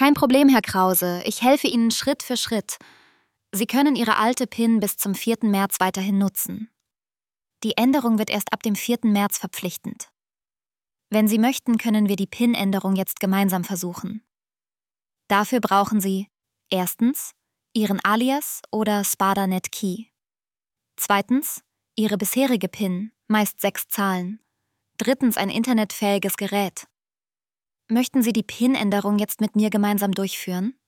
Kein Problem, Herr Krause. Ich helfe Ihnen Schritt für Schritt. Sie können Ihre alte PIN bis zum 4. März weiterhin nutzen. Die Änderung wird erst ab dem 4. März verpflichtend. Wenn Sie möchten, können wir die PIN-Änderung jetzt gemeinsam versuchen. Dafür brauchen Sie erstens Ihren Alias oder SPADA-Net Key. Zweitens Ihre bisherige PIN, meist 6 Zahlen. Drittens ein internetfähiges Gerät. Möchten Sie die PIN-Änderung jetzt mit mir gemeinsam durchführen?